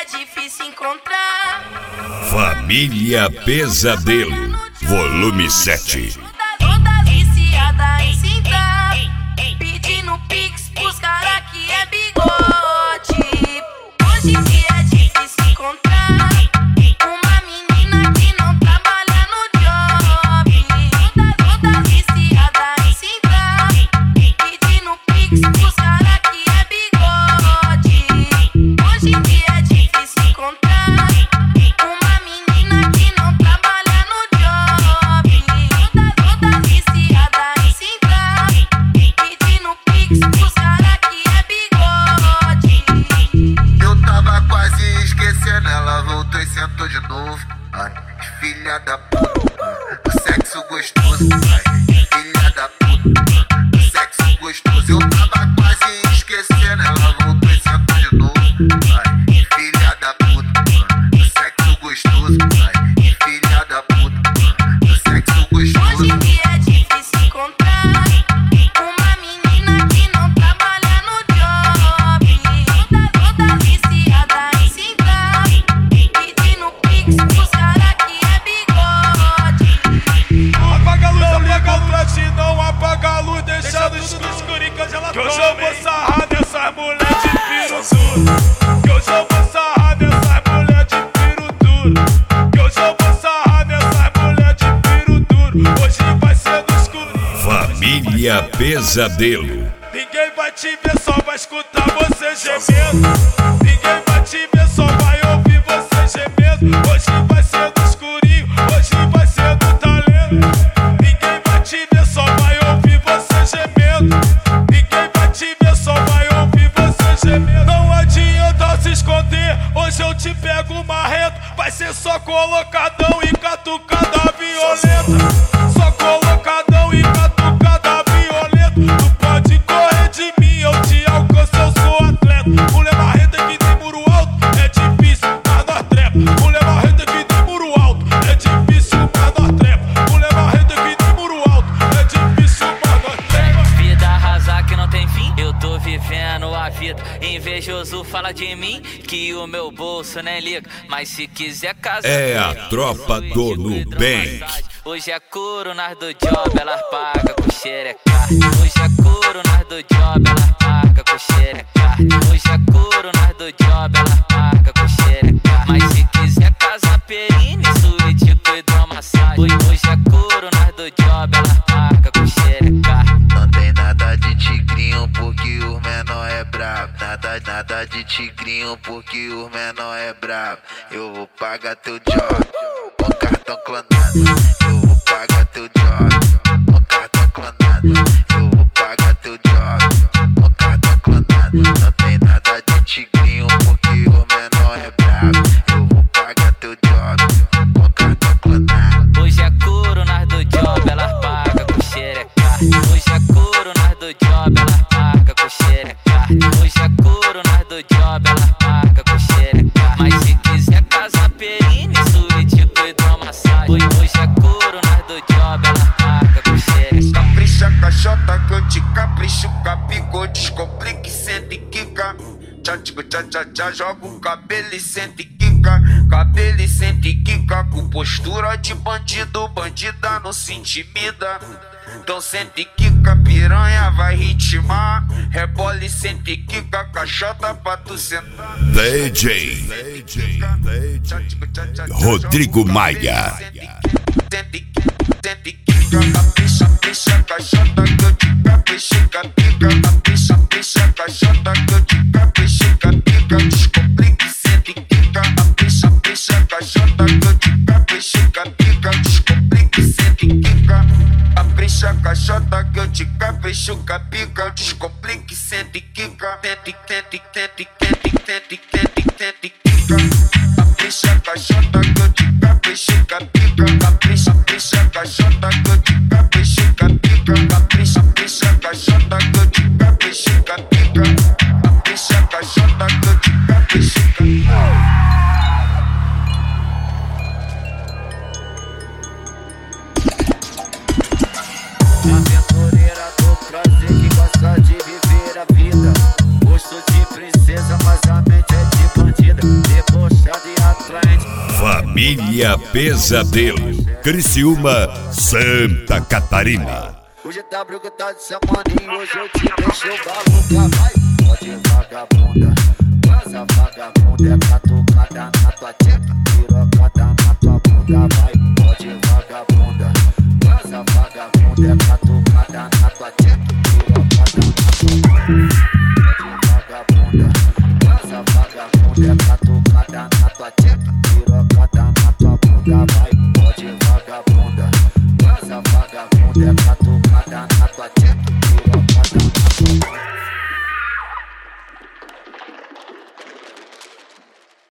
é difícil encontrar. Família Pesadelo, volume 7. Toda viciada em cinta, pedindo pix pros cara que é bigode. Hoje em dia é difícil encontrar uma menina que não trabalha no job. Toda viciada em cinta, pedindo pix pros cara que é bigode. Hoje em dia é difícil encontrar uma menina que não trabalha no job. Toda viciada em cinta, pedindo pix pros cara que é bigode. Eu tava quase esquecendo, ela voltou e sentou de novo. Ai, filha da puta, o sexo gostoso. Ai, filha da puta, o sexo gostoso. Eu tava quase esquecendo, ela voltou e sentou de novo. Ai, filha da puta, o sexo gostoso. Ai, filha da puta, o sexo gostoso. Hoje em dia é difícil encontrar uma menina que não trabalha no job. Toda viciada em cinta, pedindo pix pros cara que é bigode. Apaga a luz, apaga a luz, não apaga a luz, deixa no escurinho que hoje ela toma. Que hoje eu vou sarrar dessas mulher de piro duro. Que hoje eu vou sarrar dessas mulher de piro duro. Que hoje eu vou sarrar dessas mulher de piro duro. Hoje vai ser no escurinho. Família Pesadelo. Ninguém vai te ver, só vai escutar você gemendo. Ninguém vai te ver, só vai ouvir você gemendo. Hoje vai ser no escurinho, hoje vai ser no talento. Ninguém vai te ver, só vai ouvir você gemendo. Ninguém vai te ver, só vai ouvir você gemendo. Não adianta se esconder, hoje eu te pego marrento. Vai ser só colocadão e catucada violenta. Só colocadão e catucada violenta. Tu pode correr de mim, eu te alcanço, eu sou atleta. Mulher marreta que tem muro alto, é difícil, mas nós trepa. Mulher marreta que tem muro alto, é difícil, mas nós trepa. Mulher marreta que tem muro alto, é difícil, mas nós trepa. Vida arrasar que não tem fim, eu tô vivendo a vida. Invejoso fala de mim, que o meu bolso nem liga. Mas se quiser casar, É a tropa do Nubank. hoje é couro, nós do job, elas pagam com xerecar. Hoje é couro, nós do job, elas pagam com xerecar. Hoje é couro, nós do job, elas pagam com xerecar. Mas se quiser casar perine, suíte com hidromassagem. Hoje é couro, nós do job, elas pagam com xerecar. Não tem nada de tigrinho porque o menor é brabo. Nada de tigrinho porque o menor é brabo. Eu vou pagar teu job com cartão clonado. Eu vou pagar teu job com cartão clonado. Eu vou pagar teu job com cartão clonado. Não tem nada de tigrinho porque o menor é brabo. Eu vou pagar teu job com cartão clonado. Hoje é couro, nós do job, elas pagam com xerecar. Hoje é couro, nós do job, elas pagam com xerecar. Hoje é couro, nós do job, elas pagam com xerecar. Mas se quiser casar perine, suíte com hidromassagem. Hoje é couro, nós do job, elas pagam com xerecar. Capricha caixota que eu te capricho, capico, descomplique, sente e quica. Tchá, tchico, tchá, tchá, tchá, joga o cabelo e sente e quica. Cabelo e sente e quica, com postura de bandido, bandida não se intimida. Então sente e quica, piranha vai ritmar. Rebola e sente e quica, caixota pra tu sentar. DJ Rodrigo Maia. Sente e quica, capricha, capricha, caixota que eu te capricho, capica. Capricha, capricha, caixota que eu te capricho, capica. Descomplique, sente e quica, capricha, capricha, caixota que eu te capricho, capica. Descomplique, sente e quica. Capricha, caixota que eu te capricho, capica. Descomplique, sente e quica. Tente, tente, tente, tente, tente, tente, tente, quica. Capricha, caixota que eu te capricho, capica. Capricha, capricha, caixota que eu te capricho, capica. Capricha, capricha, caixota que eu te capricho, capica. Capricha, caixota que eu te capricho, capica. Aventureira do prazer que gosta de viver a vida. Gosto de princesa, mas a mente é de bandida. Depois Família Pesadelo, Criciúma, Santa Catarina. Hoje tá brigado de semana e hoje eu te deixo maluca. Vai, pode vagabunda, transa vagabunda, é catucada na tua teta, pirocada na tua bunda. Vai, pode vagabunda, transa vagabunda, é catucada na tua teta, pirocada na tua bunda.